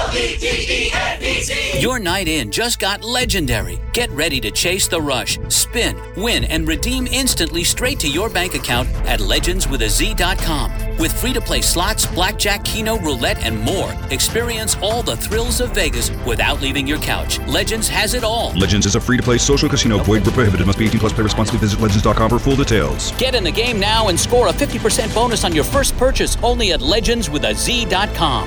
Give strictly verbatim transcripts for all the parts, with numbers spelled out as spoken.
L E G E N D Z. Your night in just got legendary. Get ready to chase the rush, spin, win, and redeem instantly straight to your bank account at legends with a z dot com. With free-to-play slots, blackjack, keno, roulette, and more, experience all the thrills of Vegas without leaving your couch. Legends has it all. Legends is a free-to-play social casino. Void where prohibited. Must be eighteen plus. Play responsibly. Visit legends dot com for full details. Get in the game now and score a fifty percent bonus on your first purchase only at legends with a z dot com.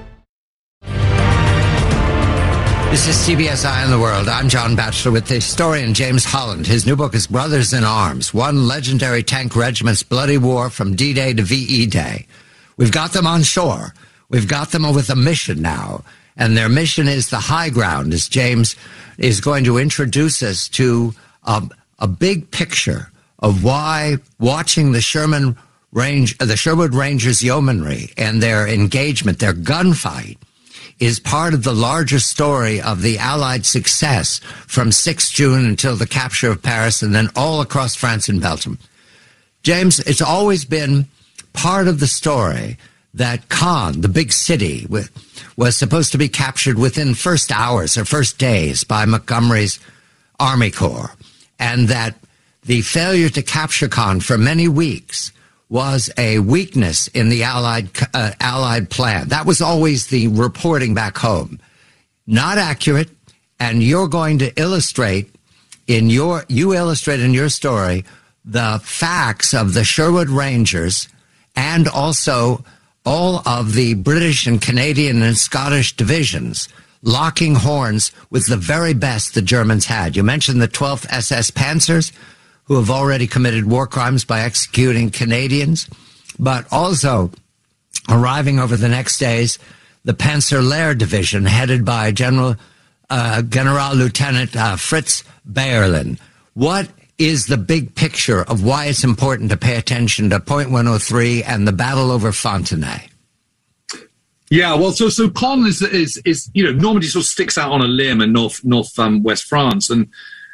This is C B S Eye on the World. I'm John Batchelor with the historian James Holland. His new book is Brothers in Arms, One Legendary Tank Regiment's Bloody War from D-Day to V E Day. We've got them on shore. We've got them with a mission now. And their mission is the high ground, as James is going to introduce us to a, a big picture of why watching the Sherman Range, the Sherwood Rangers Yeomanry and their engagement, their gunfight, is part of the larger story of the Allied success from sixth of June until the capture of Paris and then all across France and Belgium. James, it's always been part of the story that Caen, the big city, was supposed to be captured within first hours or first days by Montgomery's Army Corps, and that the failure to capture Caen for many weeks was a weakness in the Allied uh, Allied plan. That was always the reporting back home. Not accurate, and you're going to illustrate in your you illustrate in your story the facts of the Sherwood Rangers and also all of the British and Canadian and Scottish divisions locking horns with the very best the Germans had. You mentioned the twelfth S S Panzers, who have already committed war crimes by executing Canadians, but also arriving over the next days, the Panzerlehr Division, headed by General uh, General Lieutenant uh, Fritz Bayerlin. What is the big picture of why it's important to pay attention to Point one oh three and the battle over Fontenay? Yeah, well, so so Caen is is is you know Normandy sort of sticks out on a limb in north north um, West France, and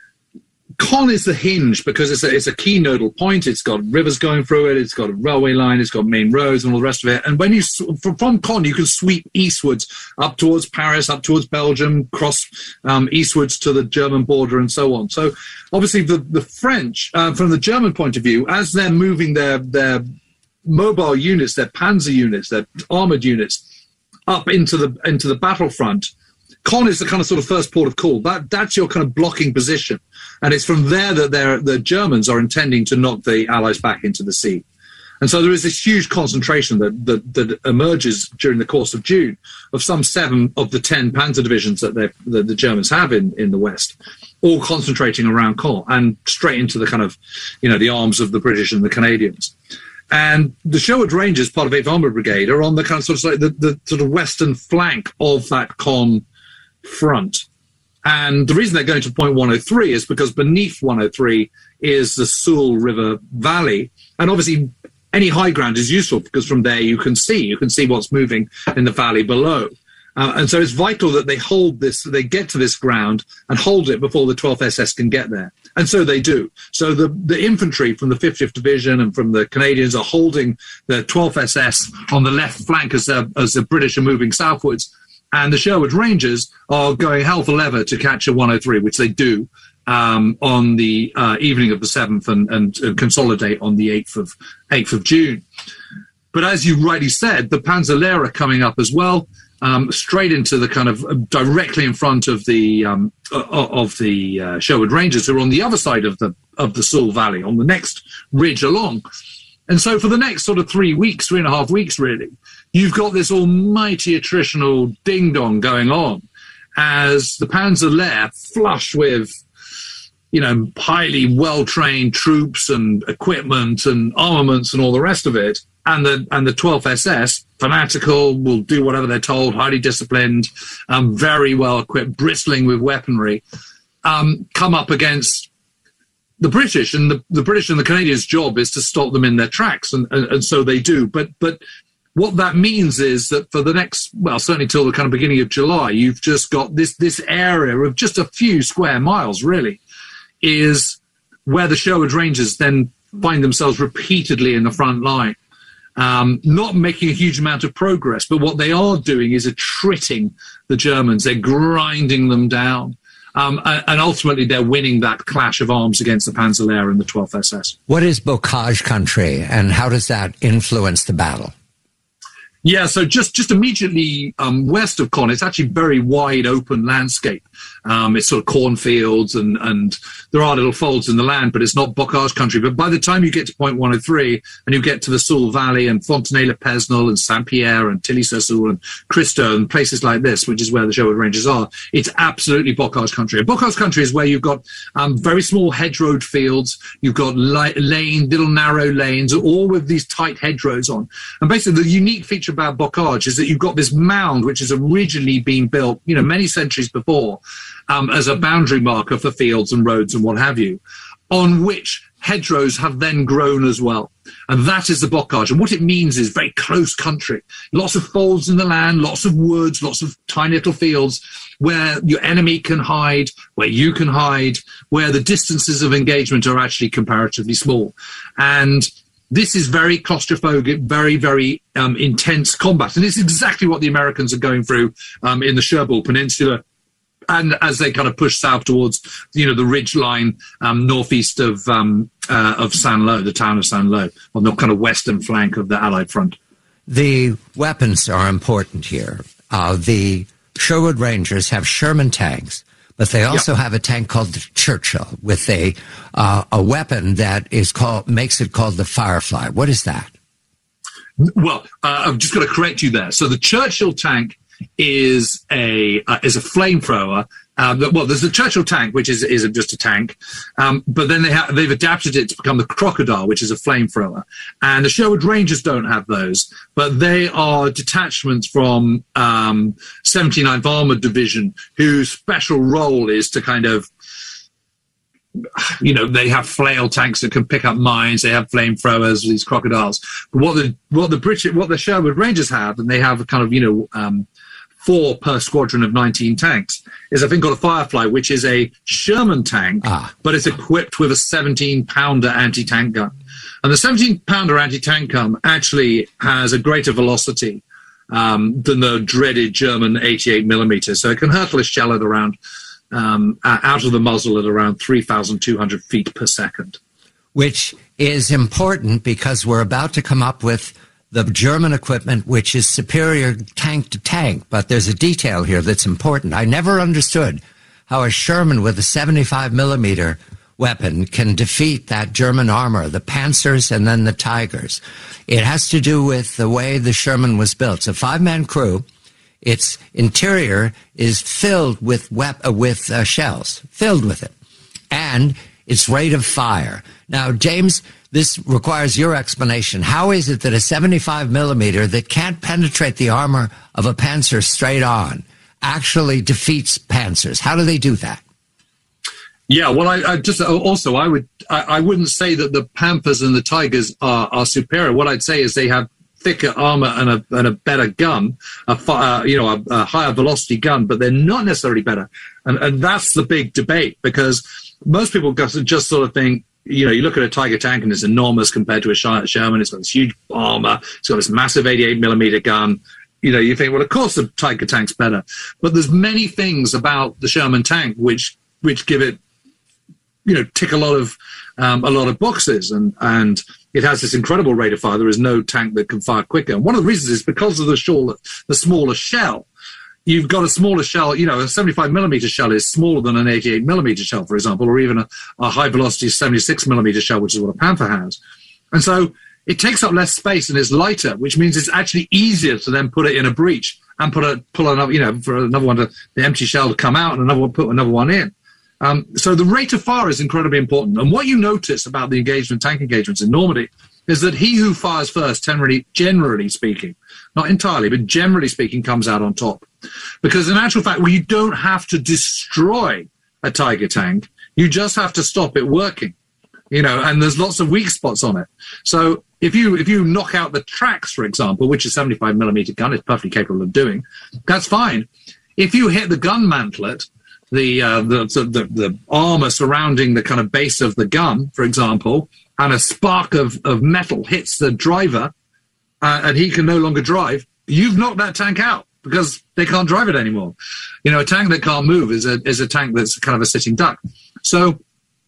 Caen is the hinge because it's a, it's a key nodal point. It's got rivers going through it. It's got a railway line. It's got main roads and all the rest of it. And when you from, from Caen, you can sweep eastwards up towards Paris, up towards Belgium, cross um, eastwards to the German border, and so on. So obviously, the the French, uh, from the German point of view, as they're moving their their mobile units, their Panzer units, their armored units up into the into the battlefront, Caen is the kind of sort of first port of call. That that's your kind of blocking position. And it's from there that they're, the Germans are intending to knock the Allies back into the sea. And so there is this huge concentration that, that, that emerges during the course of June of some seven of the ten Panzer divisions that, that the Germans have in, in the West, all concentrating around Caen and straight into the kind of, you know, the arms of the British and the Canadians. And the Sherwood Rangers, part of eighth Armoured Brigade, are on the kind of sort of like the, the sort of western flank of that Caen front. And the reason they're going to point one oh three is because beneath one oh three is the Soule River Valley. And obviously, any high ground is useful because from there you can see, you can see what's moving in the valley below. Uh, and so it's vital that they hold this, they get to this ground and hold it before the twelfth S S can get there. And so they do. So the, the infantry from the fiftieth Division and from the Canadians are holding the twelfth S S on the left flank as, as the British are moving southwards. And the Sherwood Rangers are going hell for leather to capture one oh three, which they do um, on the uh, evening of the seventh and, and, and consolidate on the eighth of June. But as you rightly said, the Panzerlehr are coming up as well, um, straight into the kind of directly in front of the um, of the uh, Sherwood Rangers, who are on the other side of the of the Soule Valley, on the next ridge along. And so for the next sort of three weeks, three and a half weeks, really, you've got this almighty attritional ding-dong going on as the Panzerlehr, flush with, you know, highly well-trained troops and equipment and armaments and all the rest of it, and the and the twelfth S S, fanatical, will do whatever they're told, highly disciplined, um, very well-equipped, bristling with weaponry, um, come up against the British, and the, the British and the Canadians' job is to stop them in their tracks, and, and, and so they do. But but what that means is that for the next, well, certainly till the kind of beginning of July, you've just got this this area of just a few square miles, really, is where the Sherwood Rangers then find themselves repeatedly in the front line. um, not making a huge amount of progress. But what they are doing is attritting the Germans. They're grinding them down. Um, and ultimately, they're winning that clash of arms against the Panzerlehr and the twelfth S S. What is Bocage country, and how does that influence the battle? Yeah, so just, just immediately um, west of Caen, it's actually very wide open landscape. Um, it's sort of cornfields and, and there are little folds in the land, but it's not bocage country. But by the time you get to point one oh three and you get to the Soule Valley and Fontenay-le-Pesnel and Saint-Pierre and Tilly-sur-Soule and Christo and places like this, which is where the Sherwood Rangers are, it's absolutely bocage country. And bocage country is where you've got um, very small hedge-road fields, you've got li- lane, little narrow lanes, all with these tight hedgerows on. And basically the unique feature about bocage is that you've got this mound which has originally been built, you know, many centuries before, Um, as a boundary marker for fields and roads and what have you, on which hedgerows have then grown as well. And that is the bocage. And what it means is very close country. Lots of folds in the land, lots of woods, lots of tiny little fields where your enemy can hide, where you can hide, where the distances of engagement are actually comparatively small. And this is very claustrophobic, very, very um, intense combat. And it's exactly what the Americans are going through um, in the Cherbourg Peninsula. And as they kind of push south towards, you know, the ridge line um, northeast of um, uh, of Saint-Lô, the town of Saint-Lô, on the kind of western flank of the Allied front. The weapons are important here. Uh, the Sherwood Rangers have Sherman tanks, but they also yep. have a tank called the Churchill with a uh, a weapon that is called makes it called the Firefly. What is that? Well, uh, I've just got to correct you there. So the Churchill tank is a uh, is a flamethrower. Um, well, there's the Churchill tank, which is is just a tank, um, but then they have they've adapted it to become the Crocodile, which is a flamethrower. And the Sherwood Rangers don't have those, but they are detachments from um, seventy-ninth Armored Division, whose special role is to kind of, you know, they have flail tanks that can pick up mines. They have flamethrowers, these Crocodiles. But what the what the British, what the Sherwood Rangers have, and they have a kind of, you know, um, four per squadron of nineteen tanks, is a thing called a Firefly, which is a Sherman tank, ah. but it's equipped with a seventeen pounder anti-tank gun. And the seventeen pounder anti-tank gun actually has a greater velocity um, than the dreaded German eighty-eight millimeter. So it can hurtle a shell at around Um, out of the muzzle at around three thousand two hundred feet per second. Which is important because we're about to come up with the German equipment, which is superior tank to tank. But there's a detail here that's important. I never understood how a Sherman with a seventy-five millimeter weapon can defeat that German armor, the Panzers and then the Tigers. It has to do with the way the Sherman was built. It's a five-man crew. Its interior is filled with wep- uh, with uh, shells, filled with it, and its rate of fire. Now, James, this requires your explanation. How is it that a seventy-five millimeter that can't penetrate the armor of a Panzer straight on actually defeats Panzers? How do they do that? Yeah, well, I, I just also I would I, I wouldn't say that the Panthers and the Tigers are, are superior. What I'd say is they have thicker armor and a, and a better gun, a uh, you know, a, a higher velocity gun, but they're not necessarily better. And, and that's the big debate, because most people just sort of think, you know, you look at a Tiger tank and it's enormous compared to a Sherman. It's got this huge armor. It's got this massive eighty-eight millimeter gun. You know, you think, well, of course the Tiger tank's better. But there's many things about the Sherman tank which which give it, you know, tick a lot of um, a lot of boxes, and and it has this incredible rate of fire. There is no tank that can fire quicker. And one of the reasons is because of the shell, the smaller shell. You've got a smaller shell. You know, a seventy-five millimeter shell is smaller than an eighty-eight millimeter shell, for example, or even a, a high velocity seventy-six millimeter shell, which is what a Panther has. And so it takes up less space and is lighter, which means it's actually easier to then put it in a breech and put a pull another, you know, for another one to the empty shell to come out and another one put another one in. Um, so the rate of fire is incredibly important. And what you notice about the engagement, tank engagements in Normandy, is that he who fires first, generally, generally speaking, not entirely, but generally speaking, comes out on top. Because in actual fact, well, you don't have to destroy a Tiger tank. You just have to stop it working, you know, and there's lots of weak spots on it. So if you if you knock out the tracks, for example, which a seventy-five millimeter gun is perfectly capable of doing, that's fine. If you hit the gun mantlet, the, uh, the, the the armor surrounding the kind of base of the gun, for example, and a spark of, of metal hits the driver, uh, and he can no longer drive, you've knocked that tank out because they can't drive it anymore. You know, a tank that can't move is a is a tank that's kind of a sitting duck. So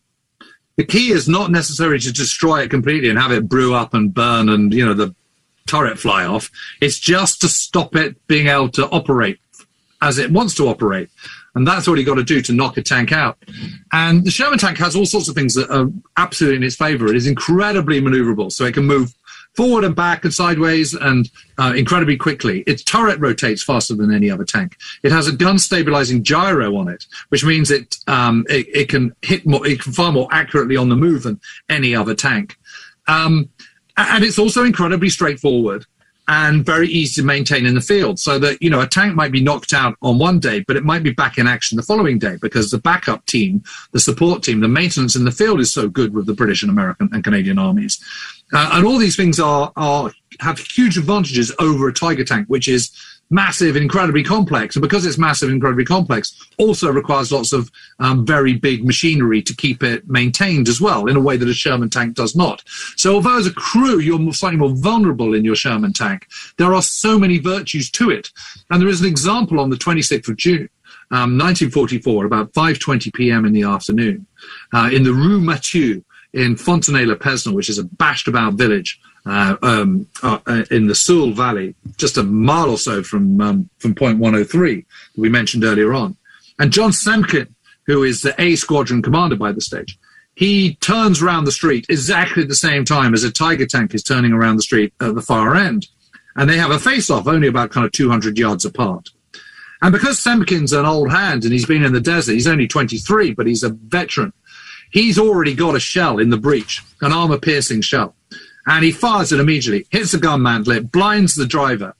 the key is not necessarily to destroy it completely and have it brew up and burn and, you know, the turret fly off. It's just to stop it being able to operate as it wants to operate. And that's what you got to do to knock a tank out. And the Sherman tank has all sorts of things that are absolutely in its favor. It is incredibly maneuverable, so it can move forward and back and sideways and uh, incredibly quickly. Its turret rotates faster than any other tank. It has a gun stabilizing gyro on it, which means it um, it, it can hit more, it can fire more accurately on the move than any other tank. Um, and it's also incredibly straightforward and very easy to maintain in the field, so that, you know, a tank might be knocked out on one day, but it might be back in action the following day because the backup team, the support team, the maintenance in the field is so good with the British and American and Canadian armies. Uh, and all these things are, are have huge advantages over a Tiger tank, which is massive and incredibly complex. And because it's massive and incredibly complex, also requires lots of um, very big machinery to keep it maintained as well, in a way that a Sherman tank does not. So although as a crew, you're slightly more vulnerable in your Sherman tank, there are so many virtues to it. And there is an example on the twenty-sixth of June, um, nineteen forty-four, about five twenty p.m. in the afternoon, uh, in the Rue Mathieu in Fontenay-le-Pesnel, which is a bashed-about village uh, um, uh, in the Soule Valley, just a mile or so from um, from Point one oh three that we mentioned earlier on. And John Semken, who is the A Squadron commander by the stage, he turns around the street exactly at the same time as a Tiger tank is turning around the street at the far end. And they have a face-off only about kind of two hundred yards apart. And because Semken's an old hand and he's been in the desert, he's only twenty-three, but he's a veteran, he's already got a shell in the breech, an armor-piercing shell. And he fires it immediately, hits the gun mantlet, blinds the driver.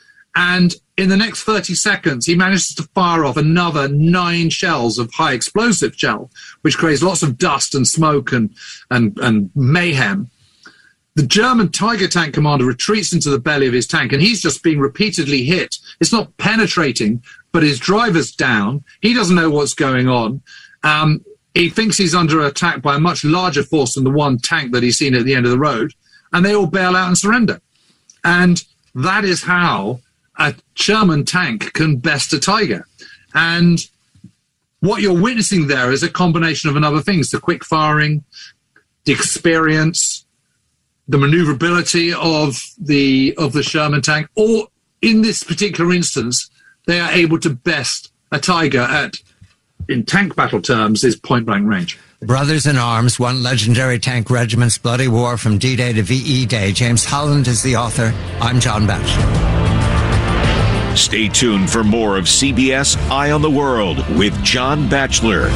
And in the next thirty seconds, he manages to fire off another nine shells of high explosive shell, which creates lots of dust and smoke and, and, and mayhem. The German Tiger tank commander retreats into the belly of his tank, and he's just being repeatedly hit. It's not penetrating, but his driver's down. He doesn't know what's going on. Um, he thinks he's under attack by a much larger force than the one tank that he's seen at the end of the road, and they all bail out and surrender. And that is how a Sherman tank can best a Tiger. And what you're witnessing there is a combination of another things: the quick firing, the experience, the maneuverability of the of the Sherman tank. Or in this particular instance, they are able to best a Tiger at, in tank battle terms, is point-blank range. Brothers in Arms, One Legendary Tank Regiment's Bloody War from D-Day to V E Day. James Holland is the author. I'm John Batchelor. Stay tuned for more of C B S Eye on the World with John Batchelor.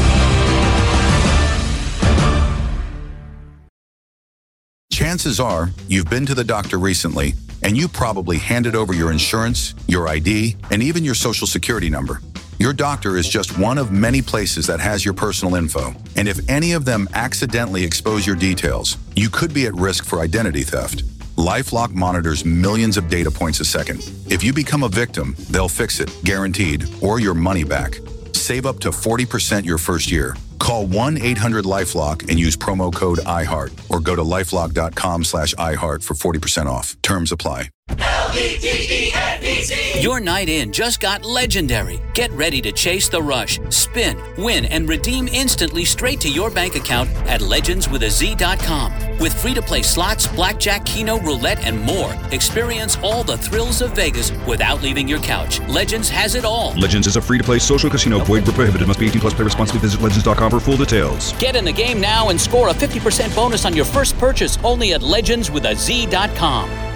Chances are you've been to the doctor recently, and you probably handed over your insurance, your I D, and even your social security number. Your doctor is just one of many places that has your personal info, and if any of them accidentally expose your details, you could be at risk for identity theft. LifeLock monitors millions of data points a second. If you become a victim, they'll fix it, guaranteed, or your money back. Save up to forty percent your first year. Call one eight hundred LifeLock and use promo code iHeart, or go to lifelock.com slash iHeart for forty percent off. Terms apply. L E G E N E Z. Your night in just got legendary. Get ready to chase the rush, spin, win, and redeem instantly straight to your bank account at legends with a z dot com. With free-to-play slots, blackjack, keno, roulette, and more, experience all the thrills of Vegas without leaving your couch. Legends has it all. Legends is a free-to-play social casino. Void where prohibited. Must be eighteen plus. Play responsibly. Visit legends dot com for full details. Get in the game now and score a fifty percent bonus on your first purchase only at legends with a z dot com.